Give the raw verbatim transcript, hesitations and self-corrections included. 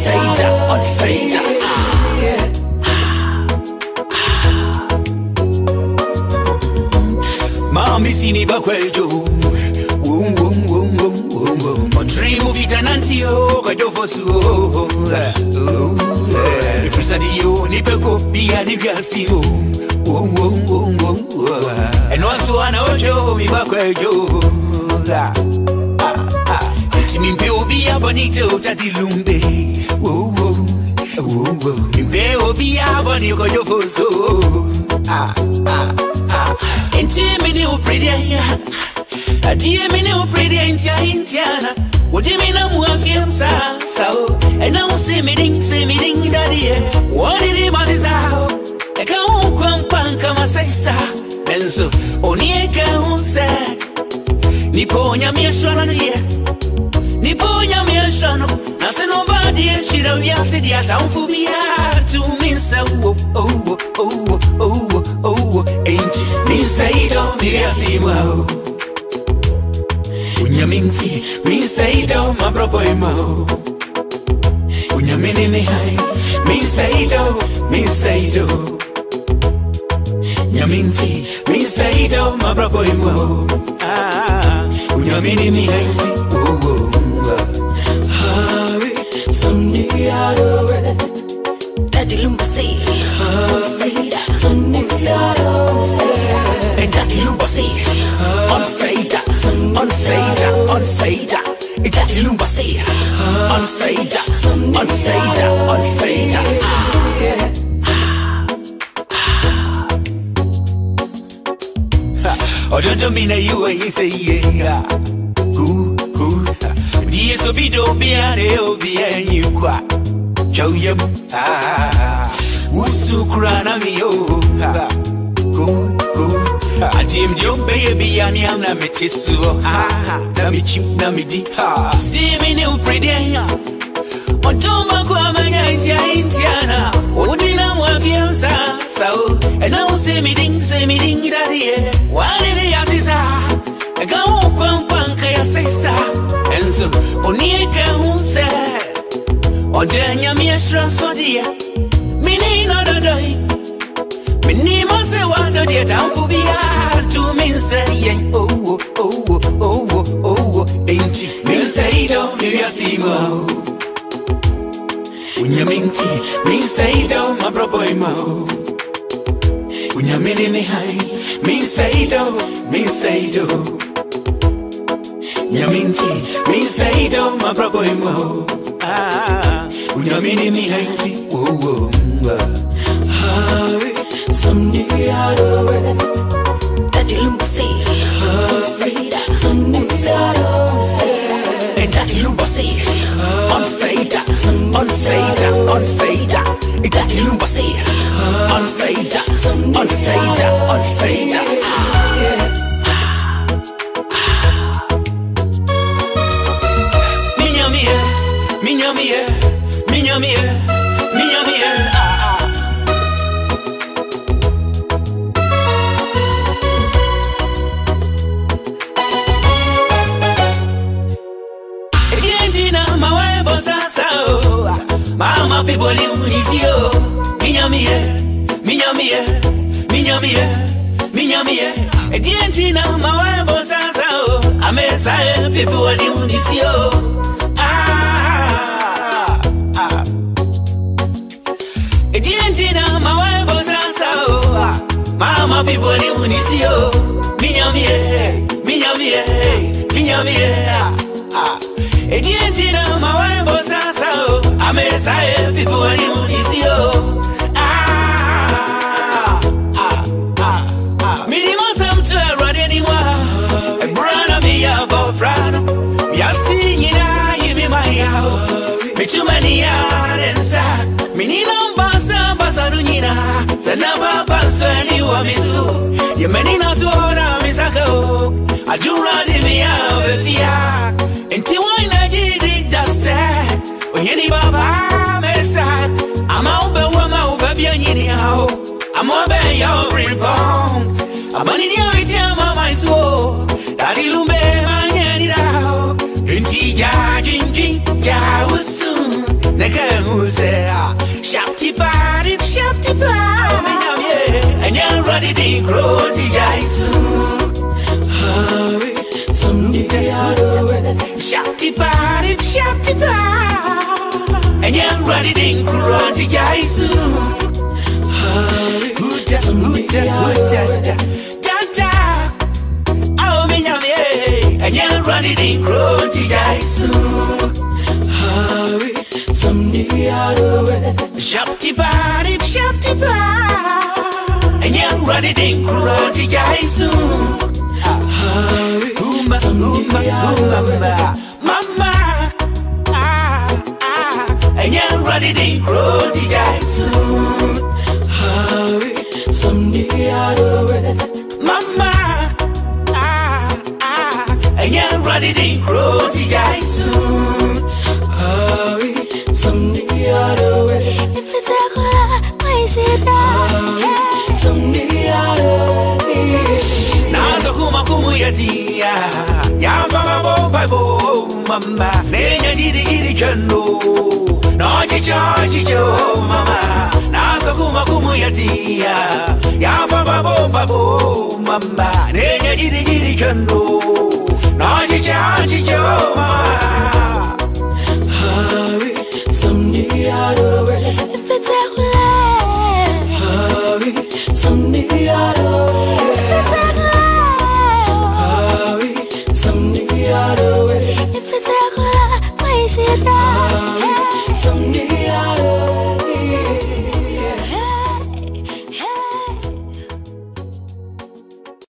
say that, on say that. Mommy see me back where you Woom woom woom woom woom woom. For dream of it and antio Kajo for so If you study you Nipeko Be a niggasimo Woom woom woom woom. And also I know you Me back where you It's me Peo be a bonito Tati lumbe Woo woo Woo woo Peo be a bonito Kajo for so Ah ah ah. Inti mi ni upredi aya, adi mi ni upredi intia intiana. Wodi mi na muafia msa sao, ena usi mi ding se mi ding daddy. Wodi di mazizao, eka unkwa mpanka masaisa. Benzo oni eka unse, niponya mieshwana niye, niponya mieshwana. Nase nobody shira vyasi di ata umfubia tu minsa oh oh oh oh oh. Ain't me say don't be a simo. Unyaminti, me say don't my brother mo. Unyamini ni high, me say don't, me say don't. Nyaminti, me say don't my brother mo. Ah, unyamini ni high, oh oh. Hurry, someday I'll read. Daddy lumba say, say that, someday I'll say. And Daddy lumba say, on say that, on say that, on say that. And Daddy lumba say, on say that, on say that, on say that. Oh, don't mean that you ain't say yeah. Cool, cool. The S O B don't be a real be a you quack. Show you, ah, Usukrana mi yo, cool, cool. I deem your baby and yam na metisu, ah, na mi chim na mi di, ah. See me new pretty, on Toma Guamaya Indiana, Odina Wafiamsa, so, and now say me ding, say me ding, daddy, why did he ask his eye? I go on Panka, say, sir, and so, Onika won't say. Ojenya mi esra so dia mini no do doi mini mo se wa do dia down for bia to me say oh oh oh oh oh ain't me say do me asimo unyaminti me say do my bro boy mo unyamini ni high me say do me say do nyaminti me say do my bro boy mo ah, unyamini ni haiti, oh oh. Hurry, someday I'll read. Daddy lumba say, say that, someday I'll say. And Daddy lumba say, on say that, on say that, on say that. And Daddy lumba say, on say that, on say that, on say that. Minya mie, minya mie, minya mie, minya mie. Ejentina mawebo sasa oh, mama people limunizio. Minya mie, minya mie, minya mie, minya mie. Ejentina mawebo sasa oh, amesa people limunizio. Mama people ni munisio minya mie minya mie minya mie ah edientina mawembo sasa amesa people ni munisio ah ah ah minimo some to run mwa brana mi ya bofrano ya sinyina yimi maya michumani ya densa minino basa basa dunyina sana baba swani wa misu yemenina zuora misako ajura di miya vefia enti wina jidi dase oyeni baba mesa ama ube wama ube bianyini hao ama ube ya ribon ama nini ya iti ama maisuo dadi lumbe manyeni dao enti ya jinji ya usu neka use shafty body shafty body and you're ready to grow to jaisu hurry someday out of it shafty body shafty body and you're ready to grow to jaisu hurry huta huta huta tata oh me nyame and you're ready to grow to jaisu hurry someday out of it shafty body shafty body and you're ready to grow to jaisu hurry Uma, uma, uma, mama, ah, ah, and you're ready to grow the guys soon. hurry someday out of it Mama, ah, ah, and you're ready to grow the guys soon. hurry someday out of it If it's a girl, why is it that? someday out of it Nazo kuma kumu ya dia, ya mama bo bo mama, nenya jiri jiri chando, no chicho chicho mama. Nazo kuma kumu ya dia, ya mama bo bo mama, nenya jiri jiri chando, no chicho